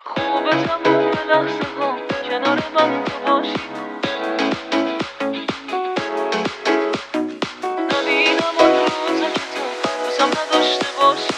خوبه تموم لحظه ها کنار من تو باشی، نبینم اون روزا که تو دوستم نداشته باشی.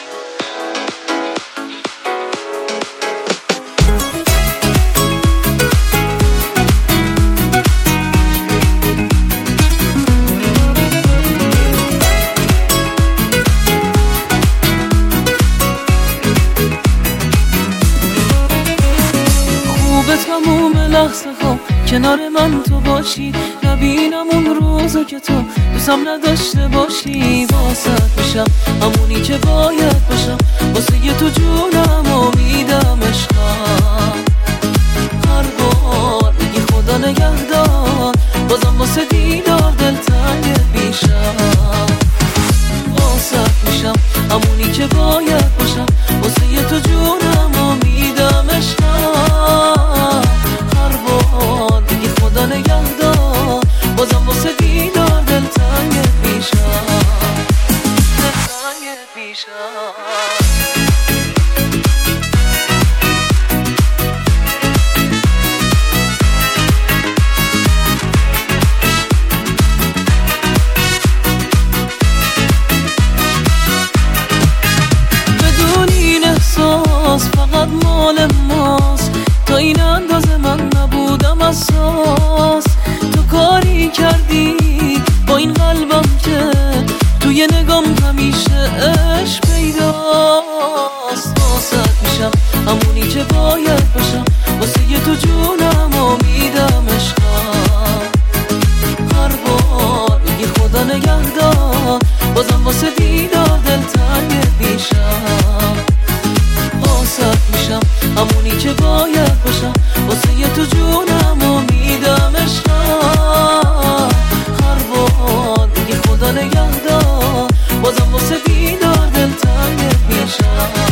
خوبه تموم لحظه ها کنار من تو باشی، نبینم اون روزا که تو دوستم نداشته باشی. واسه میشم همونی که باید باشم، واسه یه تو جونم و میدم عشقم. هر بار میگی خدا نگهدار، بازم واسه دیدار دلتنگ میشم. واسه میشم همونی که باید باشم، واسه یه تو جونم و میدم عشقم. هر بار میگی خدا نگهدار، بازم واسه دیدار دلتنگ میشم، دلتنگ میشم. فقط مال ماست، تا این اندازه من نبودم اساس. تو کاری کردی با این قلبم که توی نگام همیشه عشق پیداست. واسه میشم همونی که باید باشم، واسه یه تو جونم و میدم عشقم. هر بار میگی خدا نگهدار، بازم واسه دیدار دلتنگ میشم. واسه میشم همونی که باید باشم، واسه یه تو جونم و میدم عشقم. هر بار میگی خدا نگهدار، بازم واسه دیدار دلتنگ میشم.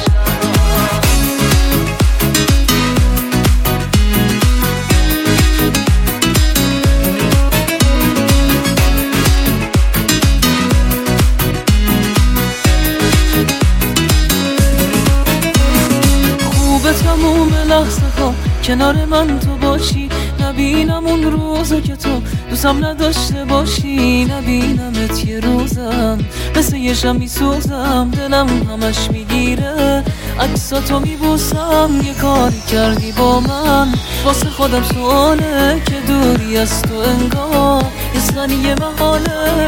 تموم لحظه ها کنار من تو باشی، نبینم اون روزا که تو دوستم نداشته باشی. نبینمت یه روزم مثل یه شم میسوزم، دلم همش میگیره عکساتو میبوسم. یه کاری کردی با من واسه خودم سواله، که دوری از تو انگار یه ثانیه محاله.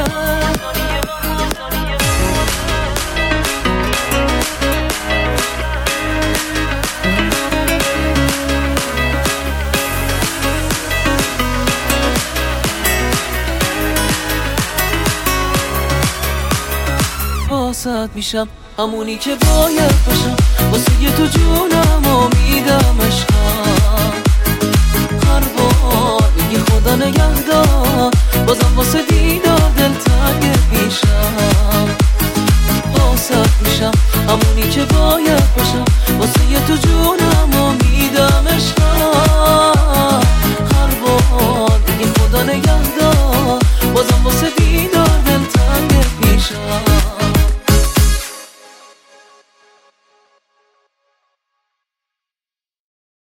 واسه میشم همونی که باید باشم، واسه یه تو جونم و میدم عشقم. هر بار میگی خدا نگهدار، بازم واسه دیدار دلتنگ میشم. واسه میشم همونی که باید باشم، واسه یه تو جونم